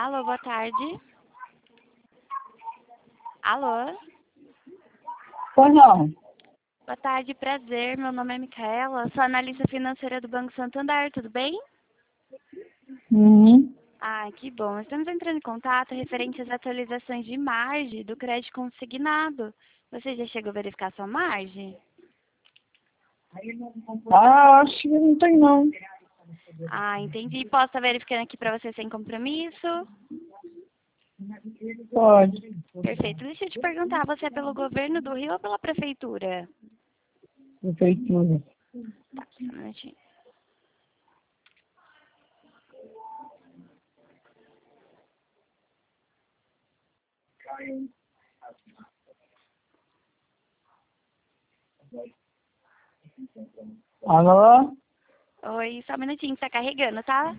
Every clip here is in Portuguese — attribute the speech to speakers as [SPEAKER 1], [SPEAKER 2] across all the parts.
[SPEAKER 1] Alô, boa tarde. Alô?
[SPEAKER 2] Pois não.
[SPEAKER 1] Boa tarde, prazer. Meu nome é Micaela, sou analista financeira do Banco Santander, tudo bem?
[SPEAKER 2] Uhum.
[SPEAKER 1] Ah, que bom. Estamos entrando em contato referente às atualizações de margem do crédito consignado. Você já chegou a verificar sua margem?
[SPEAKER 2] Acho que não tem não.
[SPEAKER 1] Ah, entendi. Posso estar verificando aqui para você sem compromisso?
[SPEAKER 2] Pode.
[SPEAKER 1] Perfeito. Deixa eu te perguntar, você é pelo governo do Rio ou pela prefeitura?
[SPEAKER 2] Prefeitura.
[SPEAKER 1] Tá, só um minutinho.
[SPEAKER 2] Alô?
[SPEAKER 1] Oi, só um minutinho, tá carregando, tá?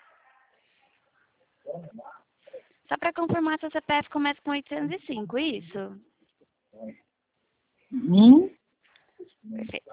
[SPEAKER 1] Só para confirmar, seu CPF começa com 805, isso?
[SPEAKER 2] Hum?
[SPEAKER 1] Perfeito.